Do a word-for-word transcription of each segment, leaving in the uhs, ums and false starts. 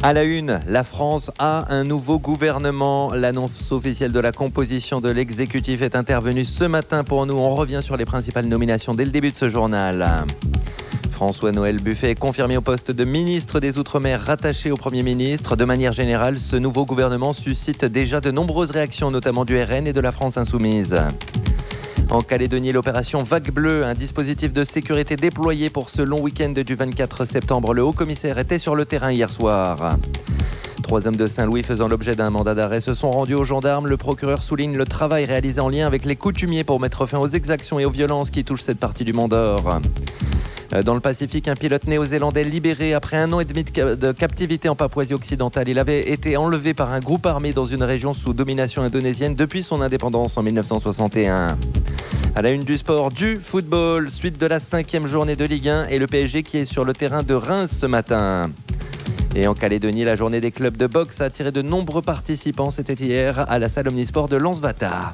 À la une, la France a un nouveau gouvernement. L'annonce officielle de la composition de l'exécutif est intervenue ce matin pour nous. On revient sur les principales nominations dès le début de ce journal. François-Noël Buffet est confirmé au poste de ministre des Outre-mer rattaché au Premier ministre. De manière générale, ce nouveau gouvernement suscite déjà de nombreuses réactions, notamment du R N et de la France Insoumise. En Calédonie, l'opération Vague Bleue, un dispositif de sécurité déployé pour ce long week-end du vingt-quatre septembre. Le haut-commissaire était sur le terrain hier soir. Trois hommes de Saint-Louis faisant l'objet d'un mandat d'arrêt se sont rendus aux gendarmes. Le procureur souligne le travail réalisé en lien avec les coutumiers pour mettre fin aux exactions et aux violences qui touchent cette partie du Mont-d'Or. Dans le Pacifique, un pilote néo-zélandais libéré après un an et demi de captivité en Papouasie-Occidentale. Il avait été enlevé par un groupe armé dans une région sous domination indonésienne depuis son indépendance en mille neuf cent soixante et un. À la une du sport, du football, suite de la cinquième journée de Ligue un et le P S G qui est sur le terrain de Reims ce matin. Et en Calédonie, la journée des clubs de boxe a attiré de nombreux participants. C'était hier à la salle Omnisport de Lansvata.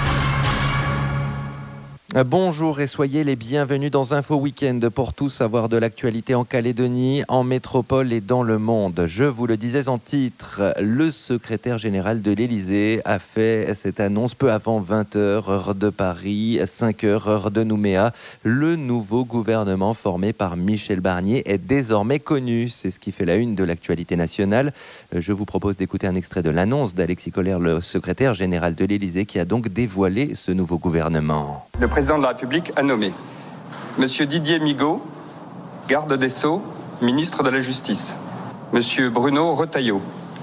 Bonjour et soyez les bienvenus dans Info Week-end pour tout savoir de l'actualité en Calédonie, en métropole et dans le monde. Je vous le disais en titre, le secrétaire général de l'Élysée a fait cette annonce peu avant vingt heures, heure de Paris, cinq heures, heure de Nouméa. Le nouveau gouvernement formé par Michel Barnier est désormais connu. C'est ce qui fait la une de l'actualité nationale. Je vous propose d'écouter un extrait de l'annonce d'Alexis Collère, le secrétaire général de l'Élysée, qui a donc dévoilé ce nouveau gouvernement. Le président de la République a nommé Monsieur Didier Migaud, garde des Sceaux, ministre de la Justice. Monsieur Bruno Retailleau,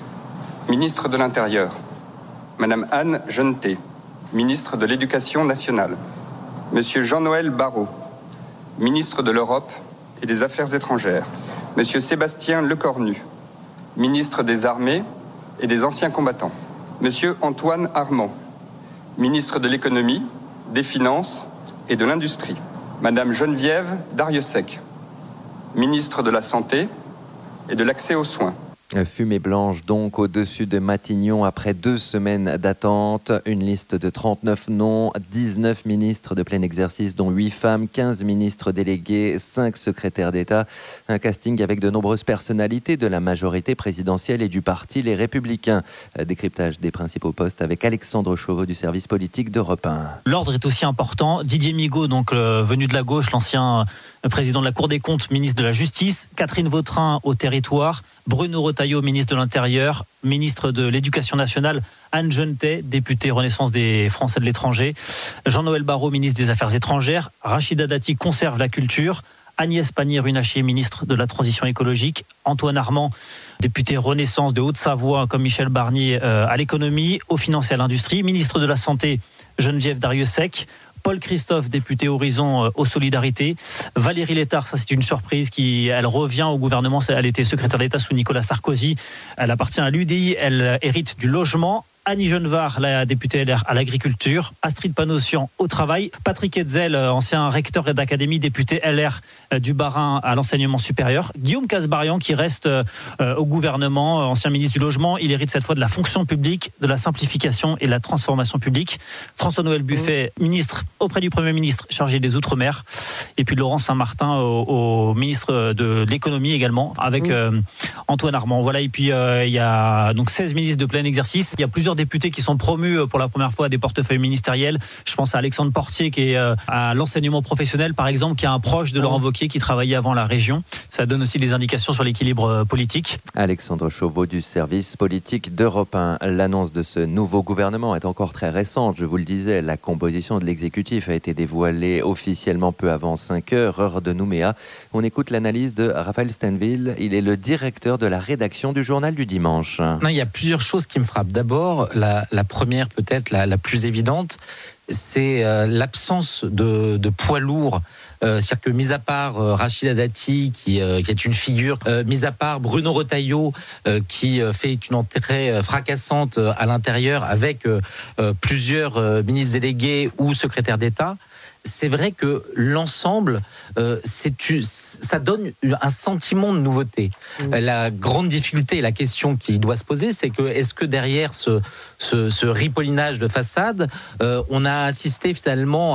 ministre de l'Intérieur. Madame Anne Genetet, ministre de l'Éducation nationale. Monsieur Jean-Noël Barrot, ministre de l'Europe et des Affaires étrangères. Monsieur Sébastien Lecornu, ministre des Armées et des Anciens combattants. Monsieur Antoine Armand, ministre de l'Économie, des Finances et de l'Industrie. Madame Geneviève Darrieussecq, ministre de la Santé et de l'Accès aux soins. Fumée blanche donc au-dessus de Matignon après deux semaines d'attente. Une liste de trente-neuf noms, dix-neuf ministres de plein exercice dont huit femmes, quinze ministres délégués, cinq secrétaires d'État. Un casting avec de nombreuses personnalités de la majorité présidentielle et du parti Les Républicains. Décryptage des principaux postes avec Alexandre Chauveau du service politique d'Europe un. L'ordre est aussi important. Didier Migaud, donc euh, venu de la gauche, l'ancien président de la Cour des comptes, ministre de la Justice. Catherine Vautrin au territoire. Bruno Retailleau, ministre de l'Intérieur, ministre de l'Éducation nationale, Anne Genetet, députée Renaissance des Français de l'étranger, Jean-Noël Barrot, ministre des Affaires étrangères, Rachida Dati conserve la culture, Agnès Pannier-Runacher, ministre de la Transition écologique, Antoine Armand, député Renaissance de Haute-Savoie, comme Michel Barnier, euh, à l'économie, aux finances et à l'industrie, ministre de la Santé, Geneviève Darrieussecq, Paul Christophe, député Horizon euh, aux Solidarités. Valérie Létard, ça c'est une surprise, qui, elle revient au gouvernement. Elle était secrétaire d'État sous Nicolas Sarkozy. Elle appartient à l'U D I, elle hérite du logement. Annie Genevard, la députée L R à l'agriculture, Astrid Panossian au travail, Patrick Hetzel, ancien recteur d'académie, député L R du Bas-Rhin à l'enseignement supérieur, Guillaume Kasbarian qui reste au gouvernement, ancien ministre du logement, il hérite cette fois de la fonction publique, de la simplification et de la transformation publique. François-Noël Buffet, ministre auprès du Premier ministre chargé des Outre-mer, et puis Laurent Saint-Martin au, au ministre de l'économie également, avec euh, Antoine Armand. Voilà, et puis euh, il y a donc seize ministres de plein exercice, il y a plusieurs députés qui sont promus pour la première fois à des portefeuilles ministériels. Je pense à Alexandre Portier qui est à l'enseignement professionnel par exemple, qui est un proche de Laurent Wauquiez qui travaillait avant la région. Ça donne aussi des indications sur l'équilibre politique. Alexandre Chauveau du service politique d'Europe un. L'annonce de ce nouveau gouvernement est encore très récente. Je vous le disais, la composition de l'exécutif a été dévoilée officiellement peu avant cinq heures, heure de Nouméa. On écoute l'analyse de Raphaël Stenville. Il est le directeur de la rédaction du journal du dimanche. Non, il y a plusieurs choses qui me frappent. D'abord, La, la première, peut-être la, la plus évidente, c'est euh, l'absence de, de poids lourd. Euh, c'est-à-dire que, mis à part euh, Rachida Dati, qui, euh, qui est une figure, euh, mis à part Bruno Retailleau, euh, qui euh, fait une entrée euh, fracassante euh, à l'intérieur avec euh, euh, plusieurs euh, ministres délégués ou secrétaires d'État, c'est vrai que l'ensemble, euh, c'est, ça donne un sentiment de nouveauté. Mmh. La grande difficulté et la question qui doit se poser, c'est que est-ce que derrière ce, ce, ce ripollinage de façade, euh, on a assisté finalement à,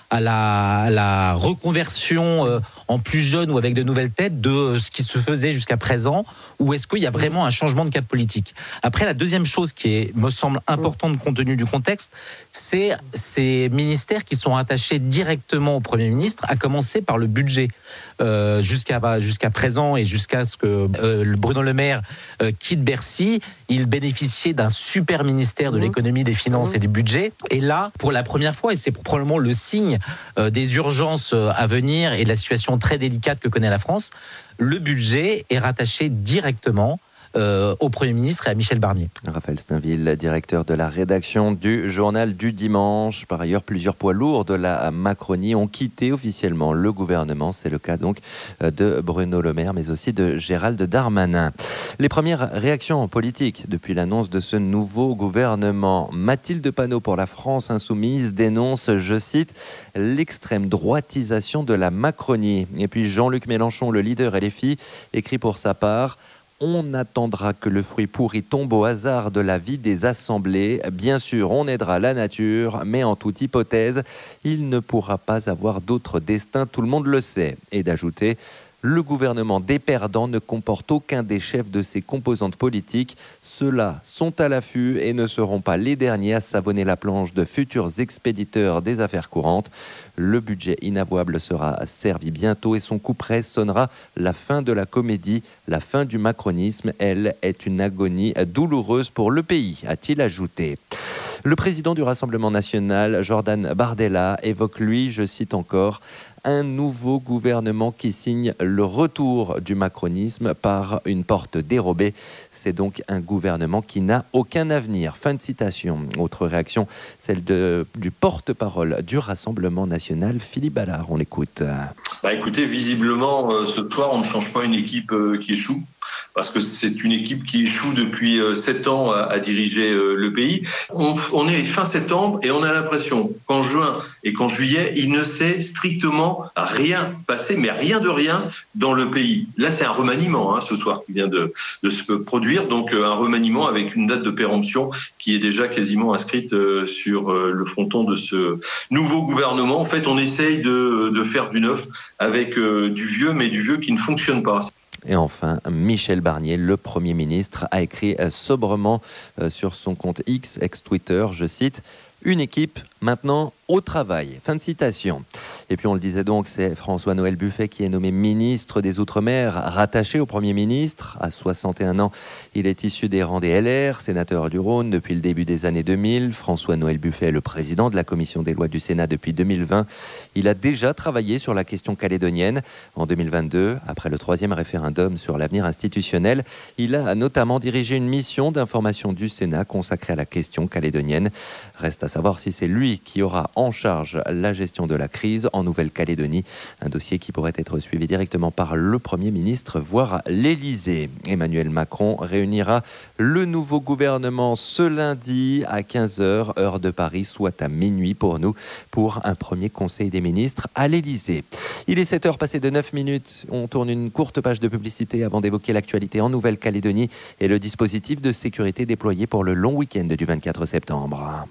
à la, à la reconversion euh, en plus jeune ou avec de nouvelles têtes de ce qui se faisait jusqu'à présent, ou est-ce qu'il y a vraiment un changement de cap politique? Après, la deuxième chose qui est, me semble importante compte tenu du contexte, c'est ces ministères qui sont attachés directement au Premier ministre, à commencer par le budget. Euh, jusqu'à, jusqu'à présent et jusqu'à ce que euh, Bruno Le Maire euh, quitte Bercy, il bénéficiait d'un super ministère de l'économie, des finances et du budget. Et là, pour la première fois, et c'est probablement le signe euh, des urgences à venir et de la situation très délicate que connaît la France, le budget est rattaché directement Euh, au Premier ministre et à Michel Barnier. Raphaël Steinville, directeur de la rédaction du Journal du Dimanche. Par ailleurs, plusieurs poids lourds de la Macronie ont quitté officiellement le gouvernement. C'est le cas donc de Bruno Le Maire, mais aussi de Gérald Darmanin. Les premières réactions politiques depuis l'annonce de ce nouveau gouvernement. Mathilde Panot pour la France Insoumise dénonce, je cite, l'extrême droitisation de la Macronie. Et puis Jean-Luc Mélenchon, le leader L F I, écrit pour sa part: on attendra que le fruit pourri tombe au hasard de la vie des assemblées. Bien sûr, on aidera la nature, mais en toute hypothèse, il ne pourra pas avoir d'autre destin, tout le monde le sait. Et d'ajouter: le gouvernement des perdants ne comporte aucun des chefs de ses composantes politiques. Ceux-là sont à l'affût et ne seront pas les derniers à savonner la planche de futurs expéditeurs des affaires courantes. Le budget inavouable sera servi bientôt et son coup près sonnera la fin de la comédie, la fin du macronisme. Elle est une agonie douloureuse pour le pays, a-t-il ajouté. Le président du Rassemblement national, Jordan Bardella, évoque lui, je cite encore, un nouveau gouvernement qui signe le retour du macronisme par une porte dérobée. C'est donc un gouvernement qui n'a aucun avenir. Fin de citation. Autre réaction, celle de, du porte-parole du Rassemblement national, Philippe Ballard. On l'écoute. Bah écoutez, visiblement, euh, ce soir, on ne change pas une équipe euh, qui échoue. Parce que c'est une équipe qui échoue depuis sept ans à, à diriger euh, le pays. On, on est fin septembre et on a l'impression qu'en juin et qu'en juillet, il ne s'est strictement rien passé, mais rien de rien dans le pays. Là, c'est un remaniement hein, ce soir qui vient de, de se produire. Donc euh, un remaniement avec une date de péremption qui est déjà quasiment inscrite euh, sur euh, le fronton de ce nouveau gouvernement. En fait, on essaye de, de faire du neuf avec euh, du vieux, mais du vieux qui ne fonctionne pas. Et enfin, Michel Barnier, le Premier ministre, a écrit sobrement sur son compte X, ex-Twitter, je cite, « Une équipe, maintenant au travail ». Fin de citation. Et puis on le disait donc, c'est François-Noël Buffet qui est nommé ministre des Outre-mer, rattaché au Premier ministre. À soixante et un ans, il est issu des rangs des L R, sénateur du Rhône depuis le début des années deux mille. François-Noël Buffet est le président de la commission des lois du Sénat depuis deux mille vingt. Il a déjà travaillé sur la question calédonienne. En deux mille vingt-deux, après le troisième référendum sur l'avenir institutionnel, il a notamment dirigé une mission d'information du Sénat consacrée à la question calédonienne. Reste à savoir si c'est lui qui aura en charge la gestion de la crise en Nouvelle-Calédonie, un dossier qui pourrait être suivi directement par le Premier ministre, voire l'Élysée. Emmanuel Macron réunira le nouveau gouvernement ce lundi à quinze heures, heure de Paris, soit à minuit pour nous, pour un premier conseil des ministres à l'Élysée. Il est sept heures passées de neuf minutes. On tourne une courte page de publicité avant d'évoquer l'actualité en Nouvelle-Calédonie et le dispositif de sécurité déployé pour le long week-end du vingt-quatre septembre.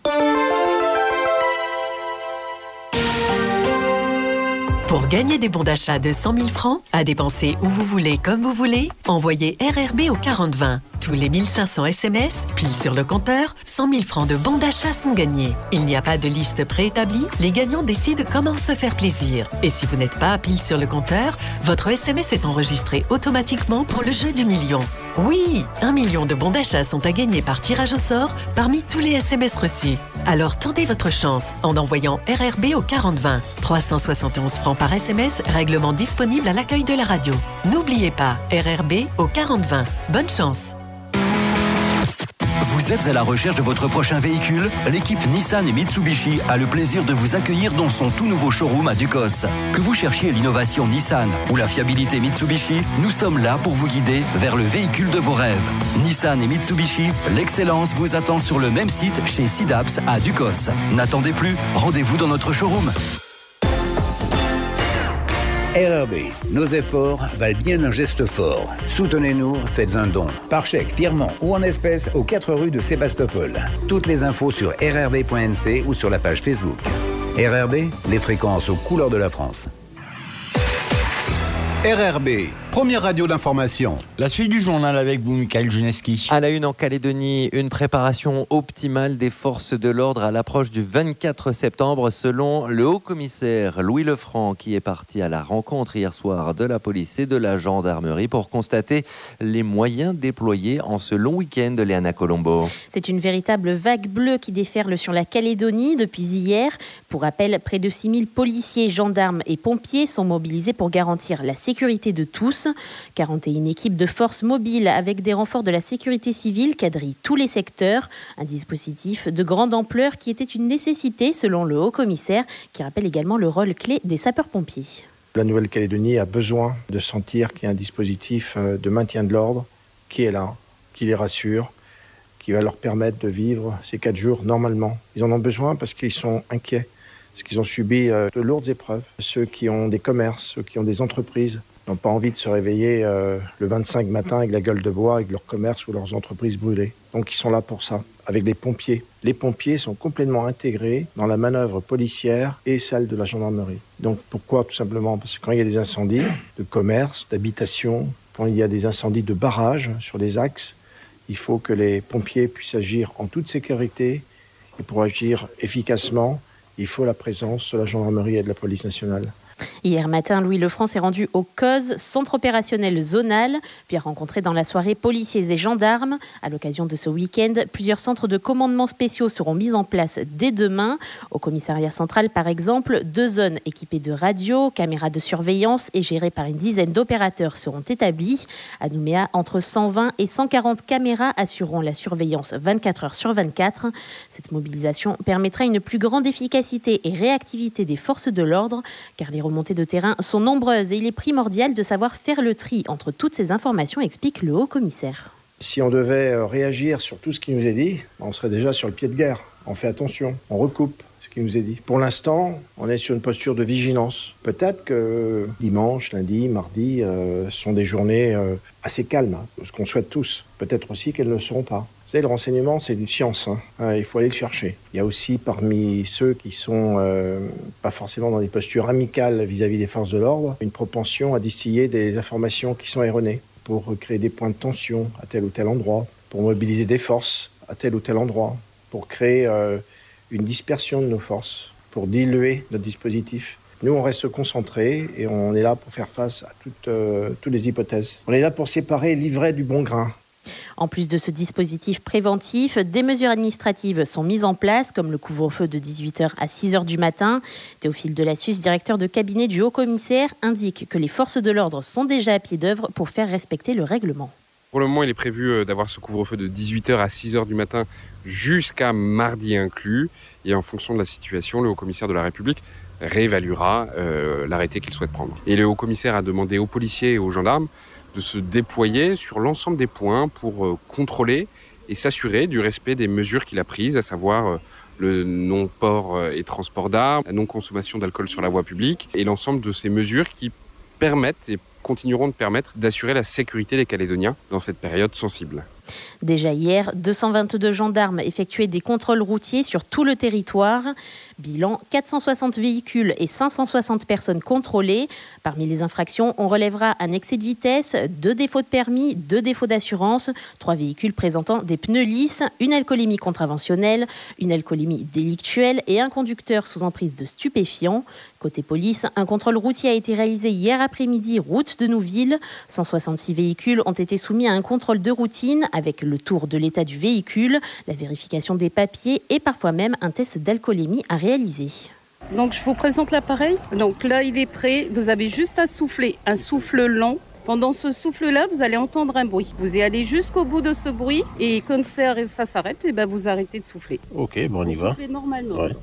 Pour gagner des bons d'achat de cent mille francs, à dépenser où vous voulez, comme vous voulez, envoyez R R B au quarante vingt. Tous les mille cinq cents S M S, pile sur le compteur, cent mille francs de bons d'achat sont gagnés. Il n'y a pas de liste préétablie, les gagnants décident comment se faire plaisir. Et si vous n'êtes pas pile sur le compteur, votre S M S est enregistré automatiquement pour le jeu du million. Oui, un million de bons d'achat sont à gagner par tirage au sort parmi tous les S M S reçus. Alors tentez votre chance en envoyant R R B au quarante vingt. trois cent soixante et onze francs par S M S, règlement disponible à l'accueil de la radio. N'oubliez pas, R R B au quarante vingt. Bonne chance. Vous êtes à la recherche de votre prochain véhicule? L'équipe Nissan et Mitsubishi a le plaisir de vous accueillir dans son tout nouveau showroom à Ducos. Que vous cherchiez l'innovation Nissan ou la fiabilité Mitsubishi, nous sommes là pour vous guider vers le véhicule de vos rêves. Nissan et Mitsubishi, l'excellence vous attend sur le même site chez Sidaps à Ducos. N'attendez plus, rendez-vous dans notre showroom. R R B, nos efforts valent bien un geste fort. Soutenez-nous, faites un don. Par chèque, virement ou en espèces aux quatre rues de Sébastopol. Toutes les infos sur r r b point n c ou sur la page Facebook. R R B, les fréquences aux couleurs de la France. R R B, première radio d'information. La suite du journal avec vous, Michael Juneski. À la une en Calédonie, une préparation optimale des forces de l'ordre à l'approche du vingt-quatre septembre, selon le haut-commissaire Louis Lefranc, qui est parti à la rencontre hier soir de la police et de la gendarmerie pour constater les moyens déployés en ce long week-end de Léana Colombo. C'est une véritable vague bleue qui déferle sur la Calédonie depuis hier. Pour rappel, près de six mille policiers, gendarmes et pompiers sont mobilisés pour garantir la sécurité de tous. quarante et une équipes de forces mobiles avec des renforts de la sécurité civile quadrillent tous les secteurs. Un dispositif de grande ampleur qui était une nécessité selon le haut-commissaire, qui rappelle également le rôle clé des sapeurs-pompiers. La Nouvelle-Calédonie a besoin de sentir qu'il y a un dispositif de maintien de l'ordre qui est là, qui les rassure, qui va leur permettre de vivre ces quatre jours normalement. Ils en ont besoin parce qu'ils sont inquiets, parce qu'ils ont subi de lourdes épreuves. Ceux qui ont des commerces, ceux qui ont des entreprises, n'ont pas envie de se réveiller euh, le vingt-cinq matin avec la gueule de bois, avec leur commerce ou leurs entreprises brûlées. Donc ils sont là pour ça, avec les pompiers. Les pompiers sont complètement intégrés dans la manœuvre policière et celle de la gendarmerie. Donc pourquoi? Tout simplement parce que quand il y a des incendies de commerce, d'habitation, quand il y a des incendies de barrages sur les axes, il faut que les pompiers puissent agir en toute sécurité. Et pour agir efficacement, il faut la présence de la gendarmerie et de la police nationale. Hier matin, Louis Lefranc s'est rendu au C O Z, centre opérationnel zonal, puis a rencontré dans la soirée policiers et gendarmes. À l'occasion de ce week-end, plusieurs centres de commandement spéciaux seront mis en place dès demain. Au commissariat central, par exemple, deux zones équipées de radios, caméras de surveillance et gérées par une dizaine d'opérateurs seront établies. À Nouméa, entre cent vingt et cent quarante caméras assureront la surveillance vingt-quatre heures sur vingt-quatre. Cette mobilisation permettra une plus grande efficacité et réactivité des forces de l'ordre, car les remontées de terrain sont nombreuses et il est primordial de savoir faire le tri entre toutes ces informations, explique le haut-commissaire. Si on devait réagir sur tout ce qui nous est dit, on serait déjà sur le pied de guerre. On fait attention, on recoupe ce qui nous est dit. Pour l'instant, on est sur une posture de vigilance. Peut-être que dimanche, lundi, mardi euh, sont des journées euh, assez calmes, hein, ce qu'on souhaite tous. Peut-être aussi qu'elles ne le seront pas. Vous savez, le renseignement, c'est une science. Hein. Euh, il faut aller le chercher. Il y a aussi parmi ceux qui sont euh, pas forcément dans des postures amicales vis-à-vis des forces de l'ordre, une propension à distiller des informations qui sont erronées pour créer des points de tension à tel ou tel endroit, pour mobiliser des forces à tel ou tel endroit, pour créer euh, une dispersion de nos forces, pour diluer notre dispositif. Nous, on reste concentrés et on est là pour faire face à toutes, euh, toutes les hypothèses. On est là pour séparer l'ivraie du bon grain. En plus de ce dispositif préventif, des mesures administratives sont mises en place, comme le couvre-feu de dix-huit heures à six heures du matin. Théophile Delassus, directeur de cabinet du haut-commissaire, indique que les forces de l'ordre sont déjà à pied d'œuvre pour faire respecter le règlement. Pour le moment, il est prévu d'avoir ce couvre-feu de dix-huit heures à six heures du matin jusqu'à mardi inclus. Et en fonction de la situation, le haut-commissaire de la République réévaluera euh, l'arrêté qu'il souhaite prendre. Et le haut-commissaire a demandé aux policiers et aux gendarmes de se déployer sur l'ensemble des points pour euh, contrôler et s'assurer du respect des mesures qu'il a prises, à savoir euh, le non-port et transport d'armes, la non-consommation d'alcool sur la voie publique et l'ensemble de ces mesures qui permettent et continueront de permettre d'assurer la sécurité des Calédoniens dans cette période sensible. Déjà hier, deux cent vingt-deux gendarmes effectuaient des contrôles routiers sur tout le territoire. Bilan, quatre cent soixante véhicules et cinq cent soixante personnes contrôlées. Parmi les infractions, on relèvera un excès de vitesse, deux défauts de permis, deux défauts d'assurance, trois véhicules présentant des pneus lisses, une alcoolémie contraventionnelle, une alcoolémie délictuelle et un conducteur sous emprise de stupéfiants. Côté police, un contrôle routier a été réalisé hier après-midi, route de Nouville. cent soixante-six véhicules ont été soumis à un contrôle de routine avec le tour de l'état du véhicule, la vérification des papiers et parfois même un test d'alcoolémie à réaliser. Donc je vous présente l'appareil. Donc là il est prêt, vous avez juste à souffler un souffle lent. Pendant ce souffle-là, vous allez entendre un bruit. Vous y allez jusqu'au bout de ce bruit et quand ça s'arrête, et ben vous arrêtez de souffler. Ok, bon on y va. Soufflez normalement. Ouais.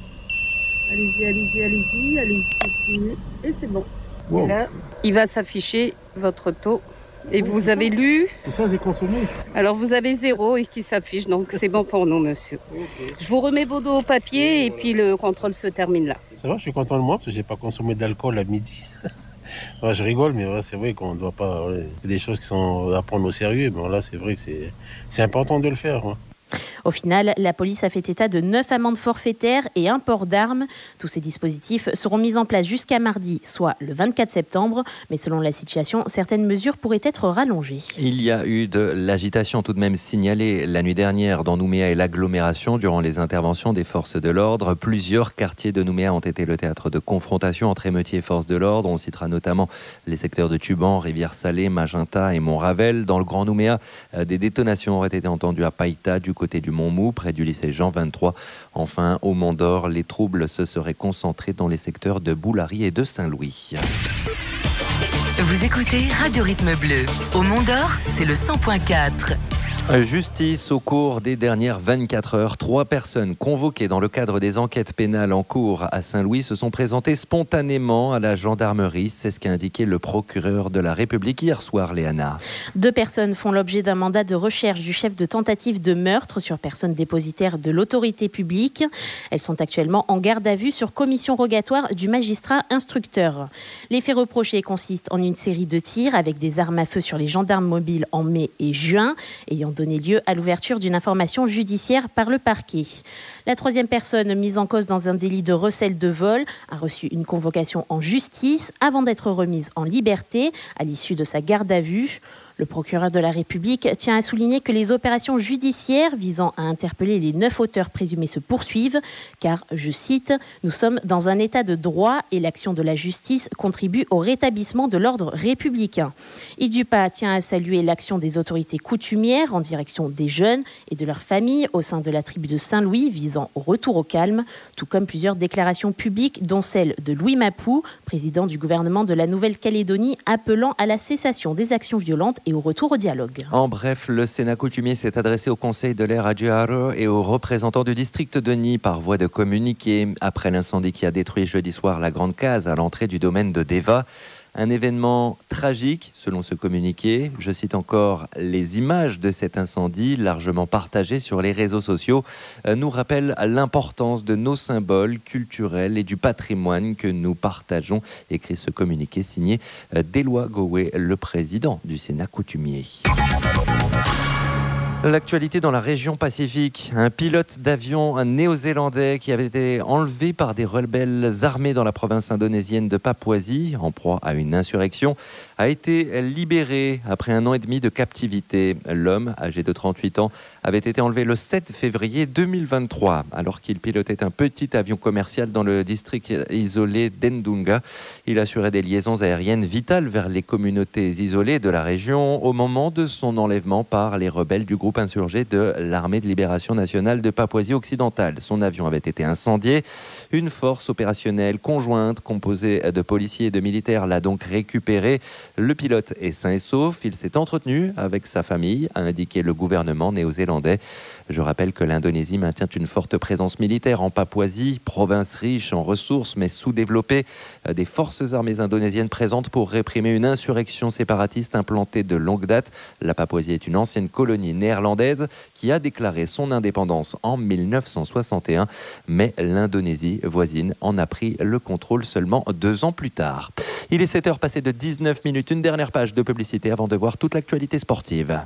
Allez-y, allez-y, allez-y, allez-y, continuez. Et c'est bon. Wow. Et là, il va s'afficher votre taux. Et vous avez lu? C'est ça, j'ai consommé. Alors vous avez zéro et qui s'affiche, donc c'est bon pour nous, monsieur. Okay. Je vous remets vos dos au papier et puis le contrôle se termine là. Ça va, je suis content de moi parce que j'ai pas consommé d'alcool à midi. Ouais, je rigole, mais ouais, c'est vrai qu'on ne doit pas... Ouais, des choses qui sont à prendre au sérieux, mais là c'est vrai que c'est, c'est important de le faire. Ouais. Au final, la police a fait état de neuf amendes forfaitaires et un port d'armes. Tous ces dispositifs seront mis en place jusqu'à mardi, soit le vingt-quatre septembre. Mais selon la situation, certaines mesures pourraient être rallongées. Il y a eu de l'agitation tout de même signalée la nuit dernière dans Nouméa et l'agglomération durant les interventions des forces de l'ordre. Plusieurs quartiers de Nouméa ont été le théâtre de confrontations entre émeutiers et forces de l'ordre. On citera notamment les secteurs de Tuban, Rivière-Salée, Magenta et Montravel. Dans le Grand Nouméa, des détonations auraient été entendues à Païta, du côté du Montmou, près du lycée Jean vingt-trois. Enfin, au Mont d'Or, les troubles se seraient concentrés dans les secteurs de Boulary et de Saint-Louis. Vous écoutez Radio Rythme Bleu. Au Mont d'Or, c'est le cent point quatre. Justice au cours des dernières vingt-quatre heures. Trois personnes convoquées dans le cadre des enquêtes pénales en cours à Saint-Louis se sont présentées spontanément à la gendarmerie. C'est ce qu'a indiqué le procureur de la République hier soir, Léana. Deux personnes font l'objet d'un mandat de recherche du chef de tentative de meurtre sur personne dépositaire de l'autorité publique. Elles sont actuellement en garde à vue sur commission rogatoire du magistrat instructeur. Les faits reprochés consistent en une série de tirs avec des armes à feu sur les gendarmes mobiles en mai et juin, ayant donné lieu à l'ouverture d'une information judiciaire par le parquet. La troisième personne mise en cause dans un délit de recel de vol a reçu une convocation en justice avant d'être remise en liberté à l'issue de sa garde à vue. Le procureur de la République tient à souligner que les opérations judiciaires visant à interpeller les neuf auteurs présumés se poursuivent, car, je cite, « Nous sommes dans un état de droit et l'action de la justice contribue au rétablissement de l'ordre républicain ». Idupa tient à saluer l'action des autorités coutumières en direction des jeunes et de leurs familles au sein de la tribu de Saint-Louis visant au retour au calme, tout comme plusieurs déclarations publiques, dont celle de Louis Mapou, président du gouvernement de la Nouvelle-Calédonie, appelant à la cessation des actions violentes et au retour au dialogue. En bref, le Sénat coutumier s'est adressé au Conseil de l'air à Djiharo et aux représentants du district de Nîmes par voie de communiqué après l'incendie qui a détruit jeudi soir la grande case à l'entrée du domaine de Deva. Un événement tragique, selon ce communiqué. Je cite encore, les images de cet incendie, largement partagées sur les réseaux sociaux, nous rappellent l'importance de nos symboles culturels et du patrimoine que nous partageons, écrit ce communiqué signé d'Éloi Gowé, le président du Sénat coutumier. L'actualité dans la région Pacifique. Un pilote d'avion néo-zélandais qui avait été enlevé par des rebelles armés dans la province indonésienne de Papouasie, en proie à une insurrection, a été libéré après un an et demi de captivité. L'homme, âgé de trente-huit ans, avait été enlevé le sept février deux mille vingt-trois, alors qu'il pilotait un petit avion commercial dans le district isolé d'Endunga. Il assurait des liaisons aériennes vitales vers les communautés isolées de la région au moment de son enlèvement par les rebelles du groupe insurgé de l'Armée de libération nationale de Papouasie-Occidentale. Son avion avait été incendié. Une force opérationnelle conjointe composée de policiers et de militaires l'a donc récupéré. Le pilote est sain et sauf. Il s'est entretenu avec sa famille, a indiqué le gouvernement néo-zélandais. Je rappelle que l'Indonésie maintient une forte présence militaire en Papouasie, province riche en ressources mais sous-développée. Des forces armées indonésiennes présentes pour réprimer une insurrection séparatiste implantée de longue date. La Papouasie est une ancienne colonie néerlandaise qui a déclaré son indépendance en mille neuf cent soixante et un, mais l'Indonésie voisine en a pris le contrôle seulement deux ans plus tard. Il est sept heures passées de dix-neuf minutes, une dernière page de publicité avant de voir toute l'actualité sportive.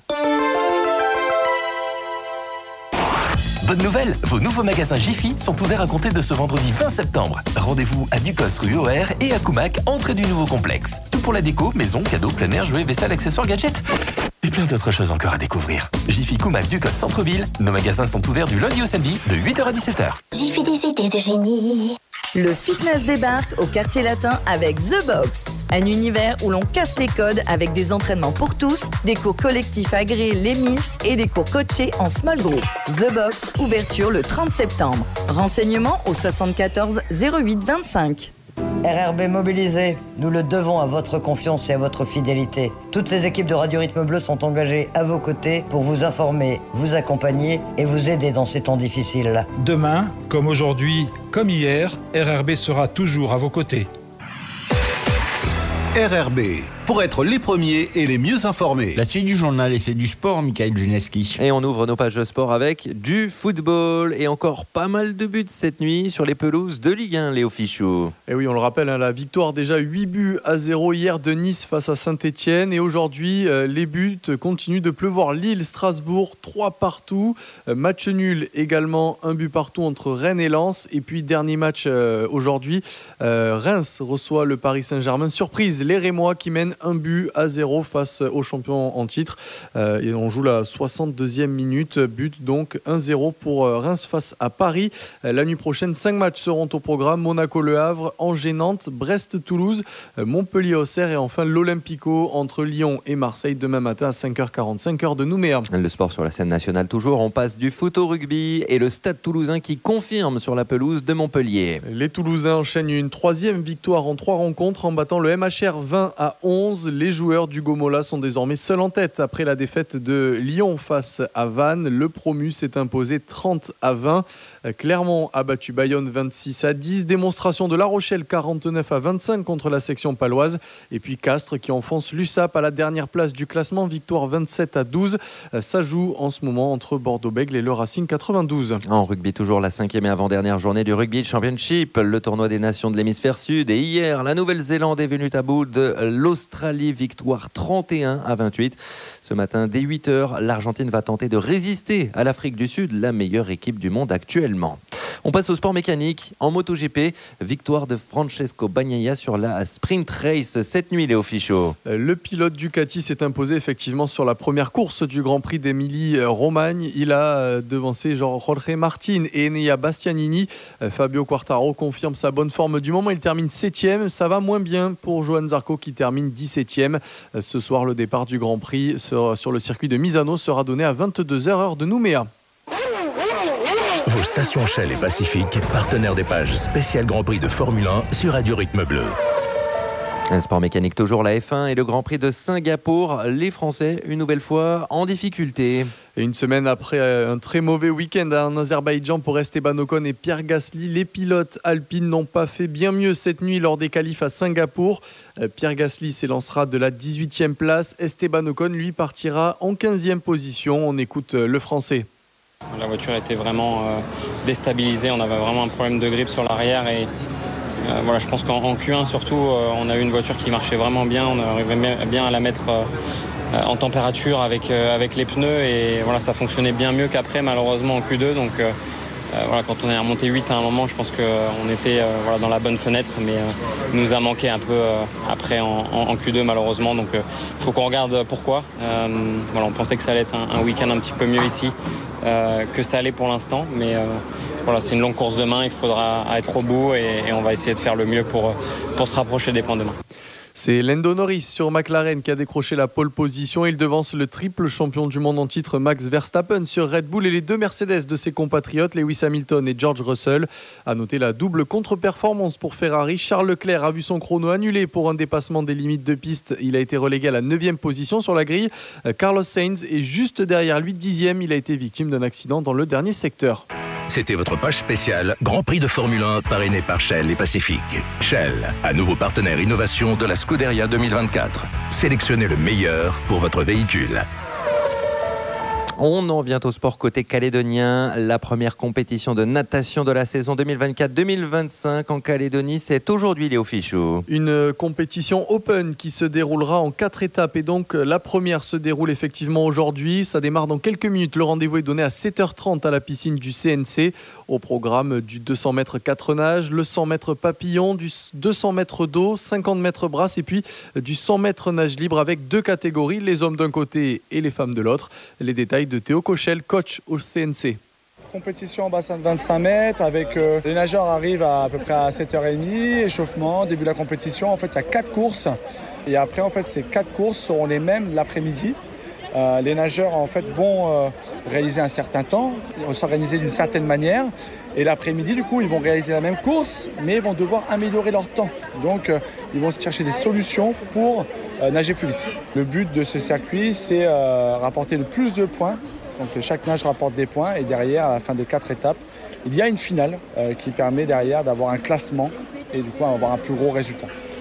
Bonne nouvelle, vos nouveaux magasins Jiffy sont ouverts à compter de ce vendredi vingt septembre. Rendez-vous à Ducos rue O R et à Coumac, entrée du nouveau complexe. Tout pour la déco, maison, cadeaux, plein air, jouets, vaisselle, accessoires, gadgets. Et plein d'autres choses encore à découvrir. Jiffy Coumac Ducos Centre-Ville, nos magasins sont ouverts du lundi au samedi de huit heures à dix-sept heures. Jiffy des idées de génie. Le fitness débarque au quartier latin avec The Box. Un univers où l'on casse les codes avec des entraînements pour tous, des cours collectifs agréés les Mills et des cours coachés en small group. The Box, ouverture le trente septembre. Renseignements au soixante-quatorze zéro huit vingt-cinq. R R B mobilisé, nous le devons à votre confiance et à votre fidélité. Toutes les équipes de Radio Rythme Bleu sont engagées à vos côtés pour vous informer, vous accompagner et vous aider dans ces temps difficiles. Demain, comme aujourd'hui, comme hier, R R B sera toujours à vos côtés. R R B, pour être les premiers et les mieux informés. La suite du journal et c'est du sport, Michael Juneski. Et on ouvre nos pages de sport avec du football et encore pas mal de buts cette nuit sur les pelouses de Ligue un, Léo Fichot. Et oui, on le rappelle, hein, la victoire déjà huit buts à zéro hier de Nice face à Saint-Etienne. Et aujourd'hui, euh, les buts continuent de pleuvoir. Lille, Strasbourg, trois partout. Euh, match nul également, un but partout entre Rennes et Lens. Et puis, dernier match euh, aujourd'hui, euh, Reims reçoit le Paris Saint-Germain. Surprise, les Rémois qui mènent un but à zéro face aux champions en titre. Euh, et on joue la soixante-deuxième minute. But donc un zéro pour Reims face à Paris. Euh, la nuit prochaine, cinq matchs seront au programme. Monaco-Le Havre, Angers-Nantes, Brest-Toulouse, euh, Montpellier-Auxerre et enfin l'Olympico entre Lyon et Marseille demain matin à cinq heures quarante-cinq heure de Nouméa. Le sport sur la scène nationale toujours. On passe du foot au rugby et le Stade Toulousain qui confirme sur la pelouse de Montpellier. Les Toulousains enchaînent une troisième victoire en trois rencontres en battant le M H R vingt à onze. Les joueurs du Gomola sont désormais seuls en tête après la défaite de Lyon face à Vannes. Le promu s'est imposé trente à vingt. Clermont a battu Bayonne vingt-six à dix. Démonstration de La Rochelle quarante-neuf à vingt-cinq contre la section paloise. Et puis Castres qui enfonce l'U S A P à la dernière place du classement. Victoire vingt-sept à douze. Ça joue en ce moment entre Bordeaux-Bègles et le Racing quatre-vingt-douze. En rugby, toujours la cinquième et avant-dernière journée du Rugby Championship, le tournoi des nations de l'hémisphère sud. Et hier, la Nouvelle-Zélande est venue à bout de l'Australie. Victoire trente et un à vingt-huit. Ce matin, dès huit heures, l'Argentine va tenter de résister à l'Afrique du Sud, la meilleure équipe du monde actuellement. On passe au sport mécanique. En MotoGP, victoire de Francesco Bagnaia sur la Sprint Race cette nuit, Léo Fichot. Le pilote Ducati s'est imposé effectivement sur la première course du Grand Prix d'Émilie-Romagne. Il a devancé Jorge Martin et Enea Bastianini. Fabio Quartararo confirme sa bonne forme du moment. Il termine septième. Ça va moins bien pour Johann Zarco qui termine dix-septième. Ce soir, le départ du Grand Prix sur le circuit de Misano sera donné à vingt-deux heures heure de Nouméa. Vos stations Shell et Pacifique, partenaires des pages spéciales Grand Prix de Formule un sur Radio Rythme Bleu. Un sport mécanique toujours, la F un et le Grand Prix de Singapour. Les Français, une nouvelle fois, en difficulté. Et une semaine après un très mauvais week-end en Azerbaïdjan pour Esteban Ocon et Pierre Gasly, les pilotes alpines n'ont pas fait bien mieux cette nuit lors des qualifs à Singapour. Pierre Gasly s'élancera de la dix-huitième place. Esteban Ocon, lui, partira en quinzième position. On écoute le Français. La voiture était vraiment euh, déstabilisée, on avait vraiment un problème de grippe sur l'arrière et euh, voilà, je pense qu'en Q un surtout, euh, on a eu une voiture qui marchait vraiment bien, on arrivait bien à la mettre euh, en température avec, euh, avec les pneus et voilà, ça fonctionnait bien mieux qu'après malheureusement en Q deux. Donc euh, euh, voilà, quand on est remonté huit à un moment, je pense qu'on était euh, voilà, dans la bonne fenêtre, mais euh, il nous a manqué un peu euh, après en, en, en Q deux malheureusement. Donc il euh, faut qu'on regarde pourquoi. Euh, voilà, on pensait que ça allait être un, un week-end un petit peu mieux ici. Euh, que ça allait pour l'instant, mais euh, voilà, c'est une longue course demain, il faudra être au bout et, et on va essayer de faire le mieux pour, pour se rapprocher des points demain. C'est Lando Norris sur McLaren qui a décroché la pole position. Il devance le triple champion du monde en titre Max Verstappen sur Red Bull et les deux Mercedes de ses compatriotes Lewis Hamilton et George Russell. À noter la double contre-performance pour Ferrari. Charles Leclerc a vu son chrono annulé pour un dépassement des limites de piste. Il a été relégué à la neuvième position sur la grille. Carlos Sainz est juste derrière lui, dixième. Il a été victime d'un accident dans le dernier secteur. C'était votre page spéciale Grand Prix de Formule un parrainé par Shell et Pacifique. Shell, à nouveau partenaire innovation de la Scuderia deux mille vingt-quatre. Sélectionnez le meilleur pour votre véhicule. On en vient au sport côté calédonien. La première compétition de natation de la saison deux mille vingt-quatre deux mille vingt-cinq en Calédonie, c'est aujourd'hui, Léo Fichot. Une compétition open qui se déroulera en quatre étapes. Et donc, la première se déroule effectivement aujourd'hui. Ça démarre dans quelques minutes. Le rendez-vous est donné à sept heures trente à la piscine du C N C. Au programme du deux cents mètres quatre nages, le cent mètres papillon, du deux cents mètres d'eau, cinquante mètres brasse et puis du cent mètres nage libre avec deux catégories, les hommes d'un côté et les femmes de l'autre. Les détails de Théo Cochel, coach au C N C. Compétition en bassin de vingt-cinq mètres avec euh, les nageurs arrivent à, à peu près à sept heures trente, échauffement, début de la compétition. En fait, il y a quatre courses et après, en fait, ces quatre courses seront les mêmes l'après-midi. Euh, les nageurs en fait vont euh, réaliser un certain temps, ils vont s'organiser d'une certaine manière et l'après-midi du coup ils vont réaliser la même course mais ils vont devoir améliorer leur temps. Donc euh, ils vont chercher des solutions pour euh, nager plus vite. Le but de ce circuit c'est euh, rapporter le plus de points. Donc chaque nage rapporte des points et derrière à la fin des quatre étapes il y a une finale euh, qui permet derrière d'avoir un classement et du coup d'avoir un plus gros résultat.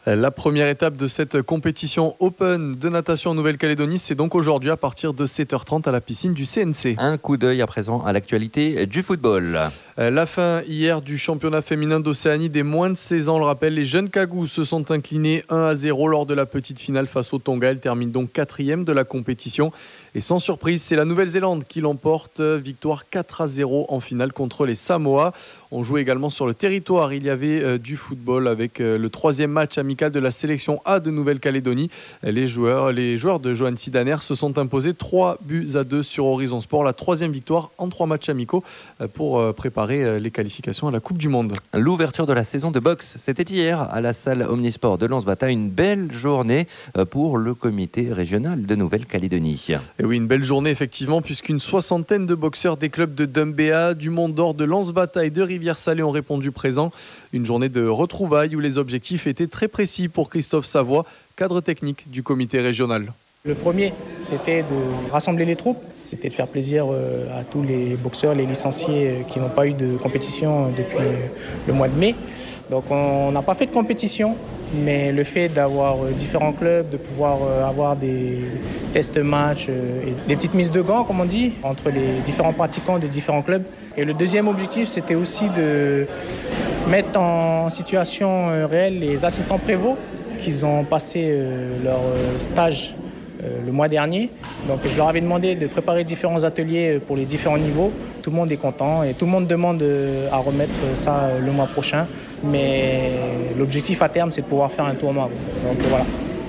La première étape de cette compétition Open de natation en Nouvelle-Calédonie, c'est donc aujourd'hui à partir de sept heures trente à la piscine du C N C. Un coup d'œil à présent à l'actualité du football. La fin hier du championnat féminin d'Océanie des moins de seize ans. On le rappelle, les jeunes Cagous se sont inclinés un à zéro lors de la petite finale face au Tonga. Elle termine donc quatrième de la compétition. Et sans surprise, c'est la Nouvelle-Zélande qui l'emporte. Victoire quatre à zéro en finale contre les Samoa. On jouait également sur le territoire. Il y avait euh, du football avec euh, le troisième match amical de la sélection A de Nouvelle-Calédonie. Les joueurs, les joueurs de Johan Sidaner se sont imposés trois buts à deux sur Horizon Sport. La troisième victoire en trois matchs amicaux euh, pour euh, préparer euh, les qualifications à la Coupe du Monde. L'ouverture de la saison de boxe, c'était hier à la salle Omnisport de Lansvata. Une belle journée euh, pour le comité régional de Nouvelle-Calédonie. Et oui, une belle journée effectivement, puisqu'une soixantaine de boxeurs des clubs de Dumbéa, du Mont d'Or, de Lansvata et de Rivière-Salée ont répondu présent. Une journée de retrouvailles où les objectifs étaient très précis pour Christophe Savoie, cadre technique du comité régional. Le premier, c'était de rassembler les troupes, c'était de faire plaisir à tous les boxeurs, les licenciés qui n'ont pas eu de compétition depuis le mois de mai. Donc on n'a pas fait de compétition, mais le fait d'avoir différents clubs, de pouvoir avoir des tests matchs et des petites mises de gants, comme on dit, entre les différents pratiquants de différents clubs. Et le deuxième objectif, c'était aussi de mettre en situation réelle les assistants prévôts qui ont passé leur stage le mois dernier. Donc je leur avais demandé de préparer différents ateliers pour les différents niveaux. Tout le monde est content et tout le monde demande à remettre ça le mois prochain. Mais l'objectif à terme, c'est de pouvoir faire un tournoi. Donc voilà.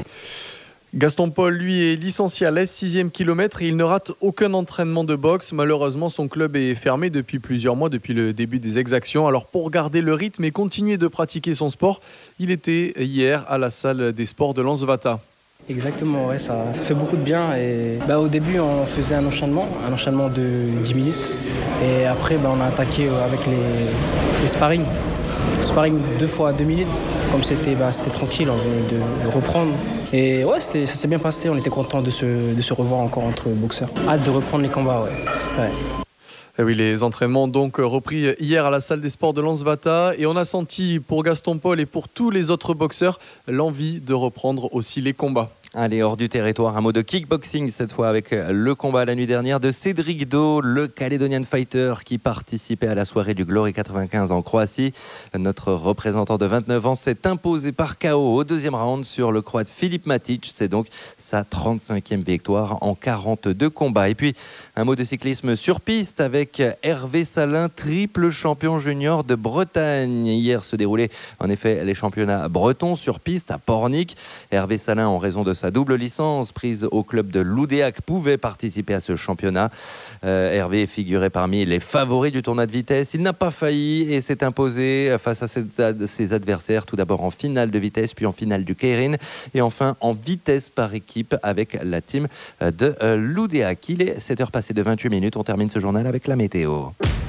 Gaston Paul, lui, est licencié à l'Est sixième kilomètre et il ne rate aucun entraînement de boxe. Malheureusement, son club est fermé depuis plusieurs mois, depuis le début des exactions. Alors pour garder le rythme et continuer de pratiquer son sport, il était hier à la salle des sports de Lansvata. Exactement, ouais, ça, ça fait beaucoup de bien. Et, bah, au début, on faisait un enchaînement, un enchaînement de dix minutes. Et après, bah, on a attaqué avec les, les sparring. Sparring deux fois deux minutes. Comme c'était, bah, c'était tranquille, on venait de, de reprendre. Et ouais, c'était, ça s'est bien passé. On était contents de se, de se revoir encore entre boxeurs. Hâte de reprendre les combats, ouais. ouais. Et oui, les entraînements donc repris hier à la salle des sports de Lansvata. Et on a senti pour Gaston Paul et pour tous les autres boxeurs l'envie de reprendre aussi les combats. Allez, hors du territoire, un mot de kickboxing cette fois avec le combat la nuit dernière de Cédric Do, le Calédonian Fighter qui participait à la soirée du Glory quatre-vingt-quinze en Croatie. Notre représentant de vingt-neuf ans s'est imposé par K O au deuxième round sur le Croate Filip Matic. C'est donc sa trente-cinquième victoire en quarante-deux combats. Et puis, un mot de cyclisme sur piste avec Hervé Salin, triple champion junior de Bretagne. Hier se déroulaient en effet les championnats bretons sur piste à Pornic. Hervé Salin, en raison de sa double licence prise au club de Loudéac, pouvait participer à ce championnat. Euh, Hervé figurait parmi les favoris du tournoi de vitesse. Il n'a pas failli et s'est imposé face à ses, ses adversaires, tout d'abord en finale de vitesse, puis en finale du Keirin et enfin en vitesse par équipe avec la team de euh, Loudéac. Il est sept heures passées de vingt-huit minutes. On termine ce journal avec la météo.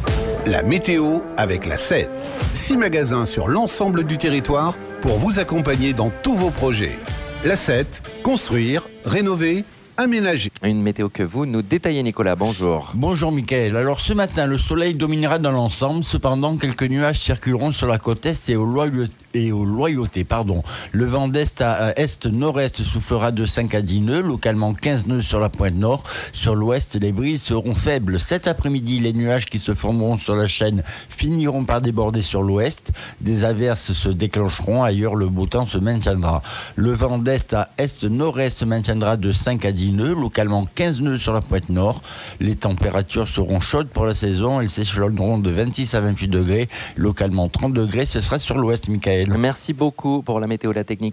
La météo avec la sept. Six magasins sur l'ensemble du territoire pour vous accompagner dans tous vos projets. La sept, construire, rénover, aménager. Une météo que vous nous détaillez, Nicolas. Bonjour. Bonjour, Mickaël. Alors ce matin, le soleil dominera dans l'ensemble. Cependant, quelques nuages circuleront sur la côte est et au Loyauté. Et aux loyautés, pardon. Le vent d'est à est-nord-est soufflera de cinq à dix nœuds, localement quinze nœuds sur la pointe nord. Sur l'ouest, les brises seront faibles. Cet après-midi, les nuages qui se formeront sur la chaîne finiront par déborder sur l'ouest. Des averses se déclencheront. Ailleurs, le beau temps se maintiendra. Le vent d'est à est-nord-est se maintiendra de cinq à dix nœuds, localement quinze nœuds sur la pointe nord. Les températures seront chaudes pour la saison. Elles s'échelonneront de vingt-six à vingt-huit degrés, localement trente degrés. Ce sera sur l'ouest, Mickaël. Merci beaucoup pour la météo, la technique.